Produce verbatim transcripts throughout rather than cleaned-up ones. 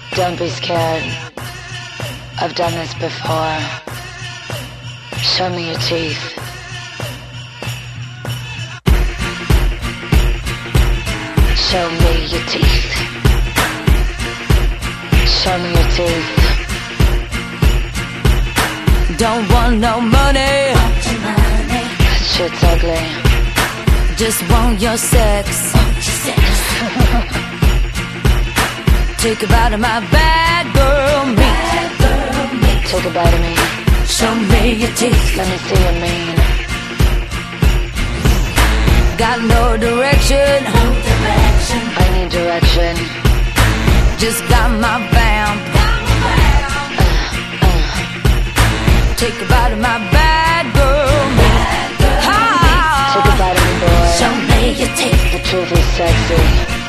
Don't be scared. I've done this before. Show me your teeth. Show me your teeth. Show me your teeth. Don't want no money. That shit's ugly. Just want your sex. Take a bite of my bad girl meat. Take a bite of me. Show me your teeth. Let me see your mean. Got no direction. No direction. I need direction. Just got my vamp. Uh, uh. Take a bite of my bad girl meat. Ah. Take a bite of me, boy. Show me your teeth. The truth is sexy.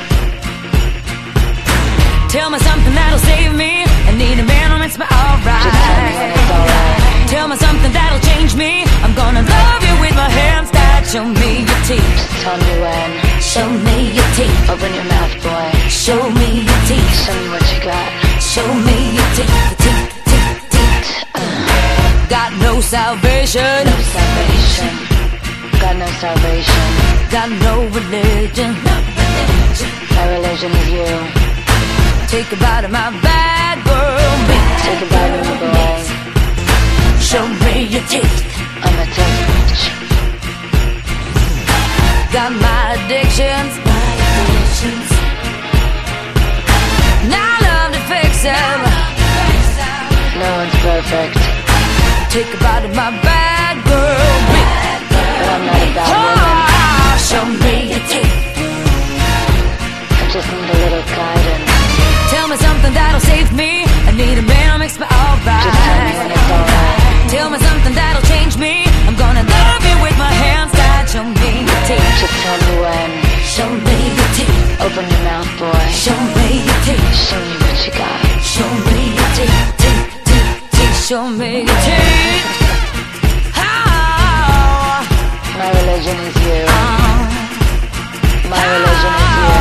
Tell me something that'll save me. I need a man who makes me alright. Just tell me when it's alright. Tell me something that'll change me. I'm gonna love you with my hands tied. Show me your teeth. Just tell me when. Show me your teeth. Open your mouth, boy. Show me your teeth. Show me what you got. Show me your teeth. Teeth, teeth, teeth. Uh. Got no salvation. No salvation. Got no salvation. Got no religion. No religion. My religion is you. Take a bite of my bad girl meat. Take a bite of me, boy. Show me your teeth. I'm a test bitch. Got my addictions. My addictions. Now I love to fix them. No one's perfect. Take a bite of my bad girl meat. But I'm not a bad woman. Oh, show me your teeth. I just need a little guidance. Tell me something that'll save me. I need a man who makes me alright. Just tell me when it's alright. Tell me something that'll change me. I'm gonna love you with my hands tied. Show me your teeth. Just tell me when. Show me your teeth. Open your mouth, boy. Show me your teeth. Show me what you got. Show me your teeth. Teeth, teeth, teeth. Show me your teeth. Oh. My religion is you. Oh. My religion is you.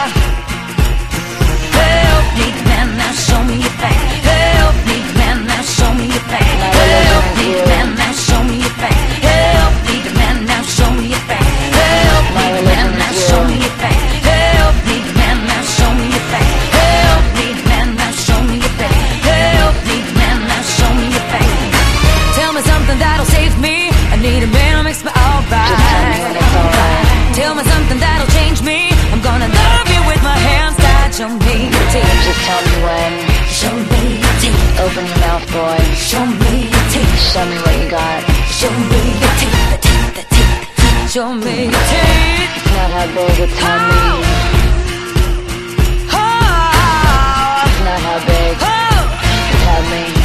Help me, man, now show me your back. Help me, man, now show me your back. My Help religion me, is you. man, now show me your back. Help me, man, now show me your back. Help My me, religion man, now is show you. me your back. Help me, man, now show me your back. Help me, man, now show me your back. Help me, man, now show me your back. Tell me something that'll save me. I need a man who makes me alright. Just tell me when it's alright. Tell me something that'll change me. I'm gonna love you with my hands tied. Show me your teeth. Just tell me when. Show me your teeth. Open your mouth, boy. Show me your teeth. Show me what you got. Show me your teeth. The teeth, the teeth. Show me your teeth. It's not how big, it's how mean. Oh, It's not how big, oh, it's how mean.